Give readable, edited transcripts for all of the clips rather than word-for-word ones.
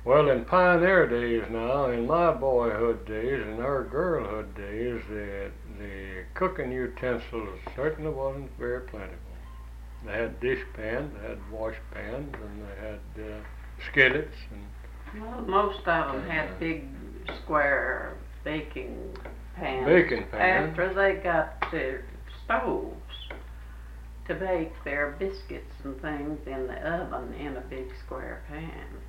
Well, in pioneer days now, in my boyhood days and our girlhood days, the cooking utensils certainly wasn't very plentiful. They had dishpans, they had wash pans, and they had skillets Well, most of them and had big square baking pans. baking pans. After they got the stoves to bake their biscuits and things in the oven in a big square pan.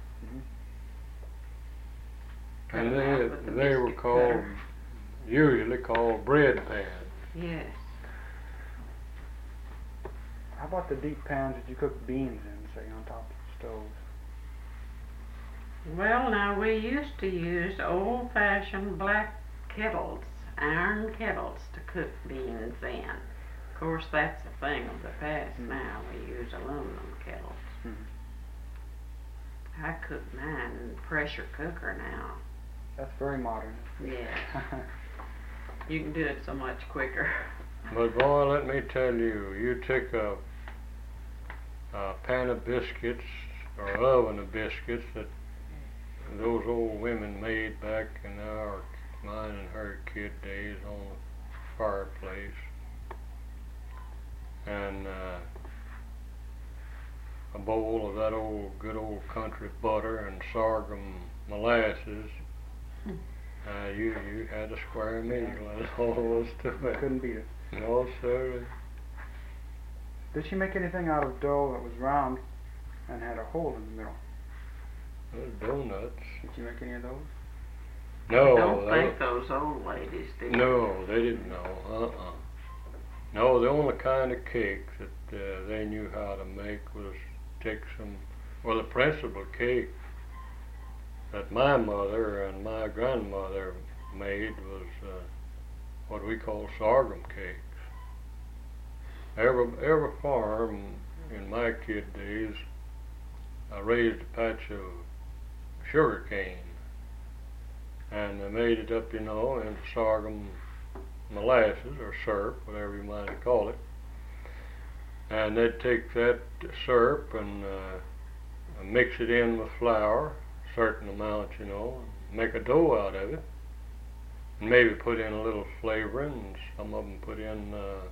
And Cut 'em out with the they were biscuit called, cutter. usually called bread pans. Yes. How about the deep pans that you cook beans in, say, on top of the stove? Well, now we used to use old-fashioned black kettles, iron kettles, to cook beans in. Of course, that's a thing of the past now. We use aluminum kettles. I cook mine in pressure cooker now. That's very modern. Yeah. You can do it so much quicker. But boy, let me tell you, you take a pan of biscuits or oven of biscuits that those old women made back in mine and her kid days on the fireplace, and a bowl of that good old country butter and sorghum molasses. You had a square meal. That's all there was to it. Couldn't beat it. No, sir. Did she make anything out of dough that was round and had a hole in the middle? Those donuts. Did you make any of those? No, I don't think those old ladies did. no, they didn't know. No, the only kind of cake that they knew how to make was take some. Well, the principal cake that my mother and my grandmother made was what we call sorghum cakes. Every farm in my kid days raised a patch of sugar cane, and they made it up, into sorghum molasses or syrup, whatever you might call it. And they'd take that syrup and mix it in with flour, a certain amount, and make a dough out of it. And maybe put in a little flavoring, and some of them put in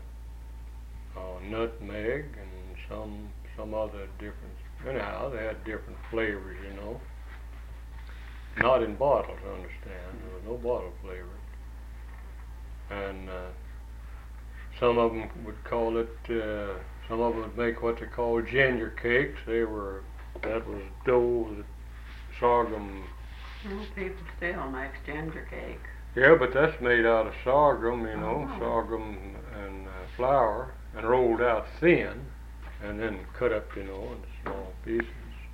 nutmeg and some other different. Anyhow, they had different flavors, Not in bottles, understand. There was no bottle flavoring. And some of them would call it. Some of them would make what they call ginger cakes. That was dough, sorghum. Well, people still make ginger cake. Yeah, but that's made out of sorghum, Oh. sorghum and flour, and rolled out thin, and then cut up, into small pieces.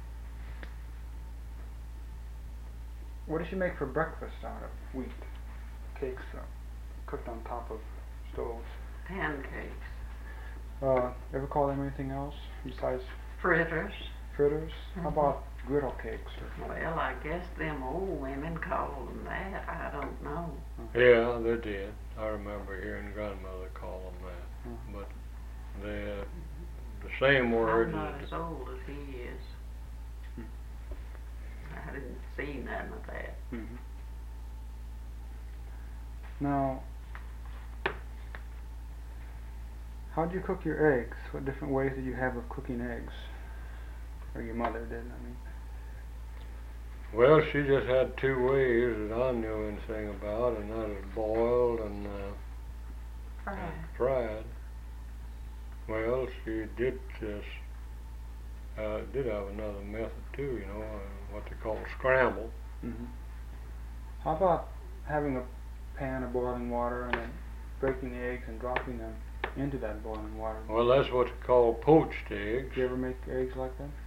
What did she make for breakfast out of wheat? Cakes cooked on top of stoves. Pancakes. Ever call them anything else besides Fritters. fritters? How about griddle cakes? Well, I guess them old women called them that. I don't know. Yeah, they did. I remember hearing grandmother call them that. But the same word. I'm not as old as he is. I didn't see none of that. Now, how do you cook your eggs? What different ways did you have of cooking eggs? Or your mother did, I mean. Well, she just had two ways that I knew anything about, and that was boiled and fried. Well, she did did have another method too, what they call scramble. How about having a pan of boiling water and then breaking the eggs and dropping them into that boiling water? Well, that's what they call poached eggs. Did you ever make eggs like that?